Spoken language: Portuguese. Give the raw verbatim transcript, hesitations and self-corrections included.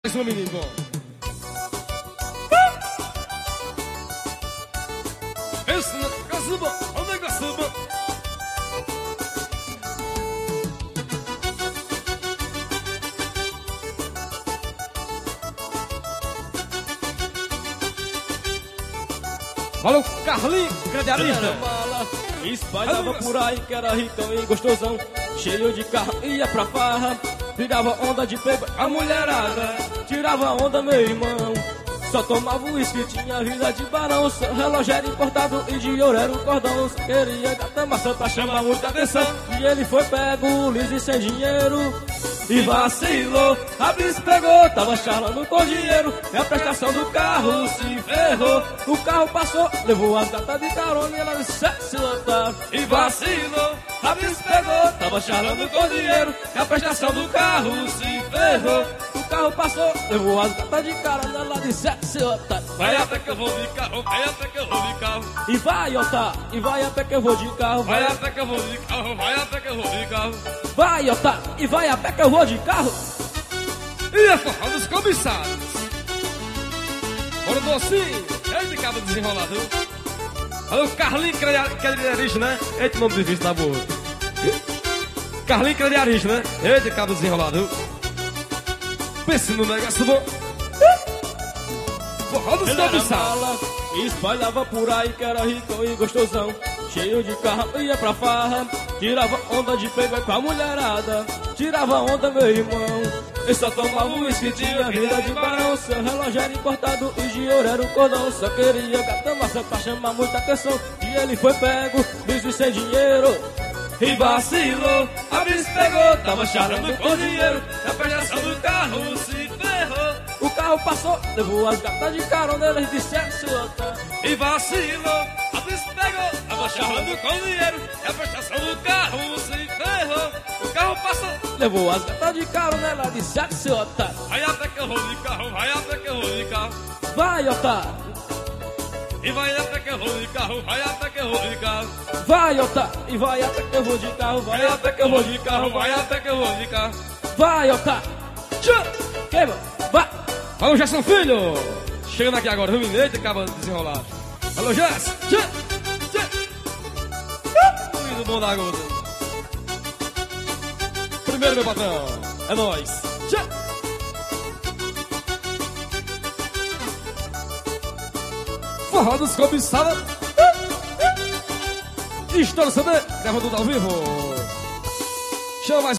Esse é o menino bom. Esse negócio bom, o negócio bom. Olha o Carlinho, crediarista. Espalhava por aí que era ricão e gostosão, cheio de carro, ia pra farra, tirava onda de pego a mulherada, tirava onda meu irmão, só tomava uísque, tinha vida de barão, seu relógio era importado e de ouro era o cordão, só queria gata maçã pra chamar muita atenção, e ele foi pego, liso e sem dinheiro, e vacilou, a bis pegou, tava charlando com dinheiro, e a prestação do carro se ferrou, o carro passou, levou as gatas de carona e ela disse se lotar, e vacilou, a bis pegou, tava charlando com dinheiro, e a prestação do carro se ferrou, o carro passou, levou as gatas de carona e ela disse se lotar, vai até que eu vou de carro, vai até que eu vou de carro, e vai otar, e vai até que eu vou de carro, vai até que eu vou de carro, vai até que eu vou de carro, vai otar, e vai até que eu vou de carro. E a forró dos cobiçados. Bora docinho, é de cabo desenrolado. Olha o Carlinho crediarista, né? Eita, nome difícil da boa. Carlinho crediarista, né? Eita, de cabo desenrolado. Pense no negócio bom. Forró dos cobiçados. Espalhava por aí que era rico e gostosão, cheio de carro, ia pra farra, tirava onda de pego com a mulherada, tirava onda meu irmão, eu só tomava uísque, tinha vida de barão, seu relógio era importado e de ouro era o cordão, só queria gata maçã pra chamar muita atenção, e ele foi pego, liso e sem dinheiro, e vacilou, a bis pegou, tava charlando com dinheiro, a prestação do carro se ferrou, o carro passou, levou as gatas de carona, eles disseram se lotar, e vacilou, a bis pegou, tava charlando com dinheiro, a prestação do carro se ferrou, o carro passou, levou as gatas de carona, ela disse se lotar, vai até que eu vou de carro, vai até que eu vou de carro, vai otar, e vai até que eu vou de carro, vai até que eu vou de carro, vai otar, e vai até que eu vou de carro, vai até que eu vou de carro, vai até que eu vou de carro, vai otar, queima, vai. Alô, Gerson Filho! Chegando aqui agora, viu, menino? Eita, acaba de desenrolar. Alô, Gerson! Menino bom da gota. Primeiro, meu patrão. É nóis. Forró dos cobiçados. Estoura o C D, gravando tudo ao vivo. Chama mais.